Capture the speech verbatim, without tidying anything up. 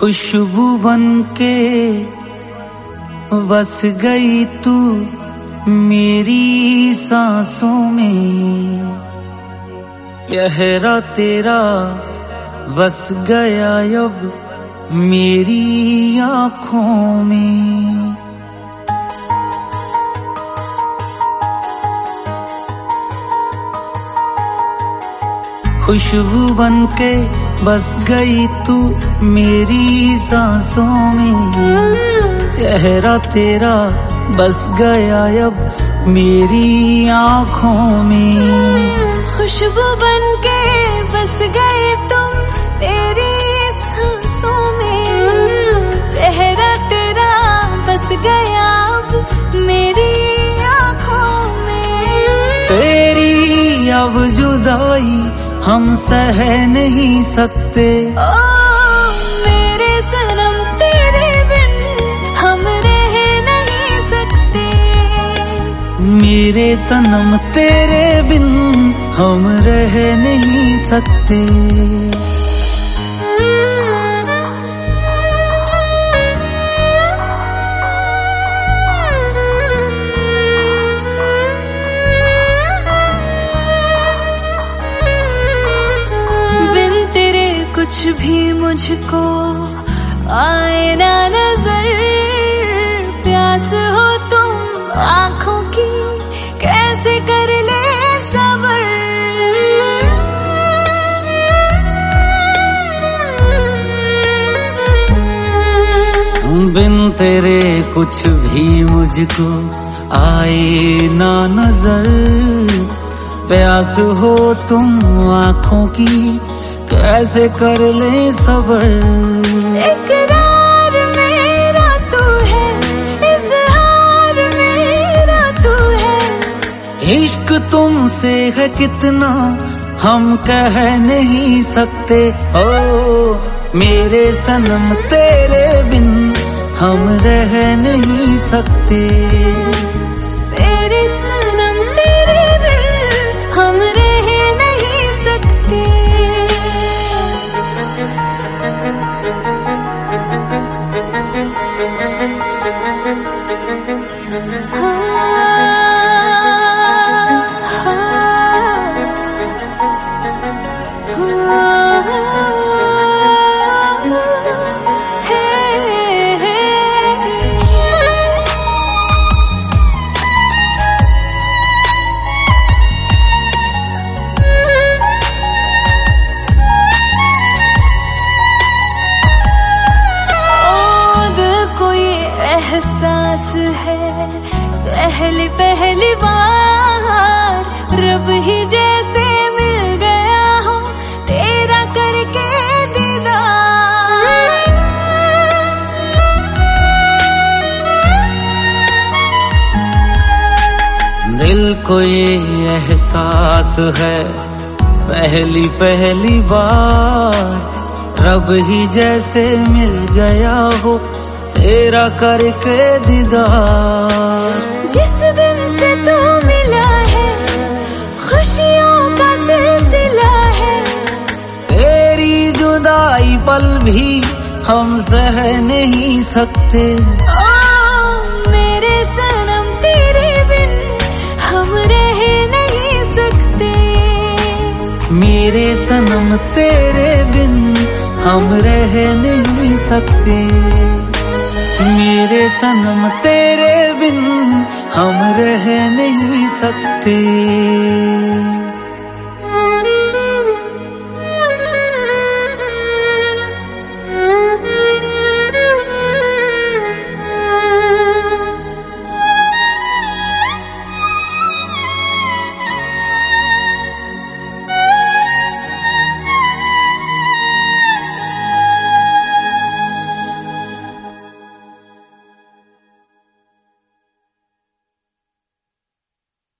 खुशबू बनके बस गई तू मेरी सांसों में, चेहरा तेरा बस गया अब मेरी आँखों में। खुशबू बनके बस गई तू मेरी सांसों में, चेहरा तेरा बस गया अब मेरी आँखों में। खुशबू बनके बस गए तुम मेरी सांसों में, चेहरा तेरा बस गया अब मेरी आँखों में। तेरी अब जुदाई हम सह नहीं सकते, ओ मेरे सनम तेरे बिन हम रह नहीं सकते। मेरे सनम तेरे बिन हम रह नहीं सकते। कुछ भी मुझको आए ना नजर, प्यास हो तुम आँखों की कैसे कर ले सबर। बिन तेरे कुछ भी मुझको आए ना नजर, प्यास हो तुम आँखों की कैसे कर ले सबर। इकरार मेरा तू है, इज़हार मेरा तू है। इश्क तुमसे है कितना हम कह नहीं सकते, ओ मेरे सनम तेरे बिन हम रह नहीं सकते। मेरे सनम तेरे बिन हम रह नहीं सकते। एहसास है पहली पहली बार, रब ही जैसे मिल गया हो तेरा करके दीदार। दिल को ये एहसास है पहली पहली बार, रब ही जैसे मिल गया हो तेरा करके दीदार। जिस दिन से तू मिला है खुशियों का सिलसिला है, तेरी जुदाई पल भी हम सह नहीं सकते। ओ मेरे सनम तेरे बिन हम रह नहीं सकते। मेरे सनम तेरे बिन हम रह नहीं सकते। मेरे सनम तेरे बिन हम रह नहीं सकते।